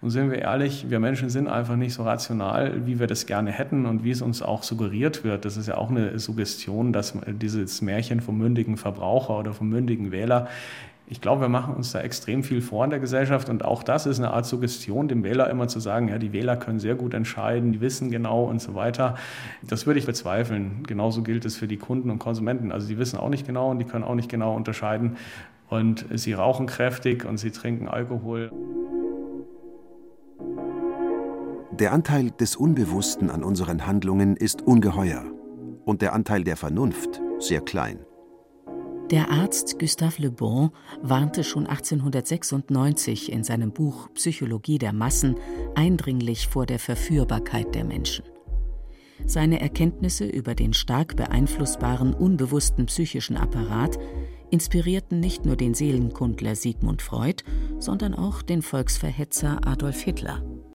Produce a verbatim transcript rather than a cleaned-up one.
Und sind wir ehrlich, wir Menschen sind einfach nicht so rational, wie wir das gerne hätten und wie es uns auch suggeriert wird. Das ist ja auch eine Suggestion, dass dieses Märchen vom mündigen Verbraucher oder vom mündigen Wähler, ich glaube, wir machen uns da extrem viel vor in der Gesellschaft und auch das ist eine Art Suggestion, dem Wähler immer zu sagen, ja, die Wähler können sehr gut entscheiden, die wissen genau und so weiter. Das würde ich bezweifeln. Genauso gilt es für die Kunden und Konsumenten. Also die wissen auch nicht genau und die können auch nicht genau unterscheiden und sie rauchen kräftig und sie trinken Alkohol. Der Anteil des Unbewussten an unseren Handlungen ist ungeheuer und der Anteil der Vernunft sehr klein. Der Arzt Gustave Le Bon warnte schon achtzehnhundertsechsundneunzig in seinem Buch Psychologie der Massen eindringlich vor der Verführbarkeit der Menschen. Seine Erkenntnisse über den stark beeinflussbaren, unbewussten psychischen Apparat inspirierten nicht nur den Seelenkundler Sigmund Freud, sondern auch den Volksverhetzer Adolf Hitler.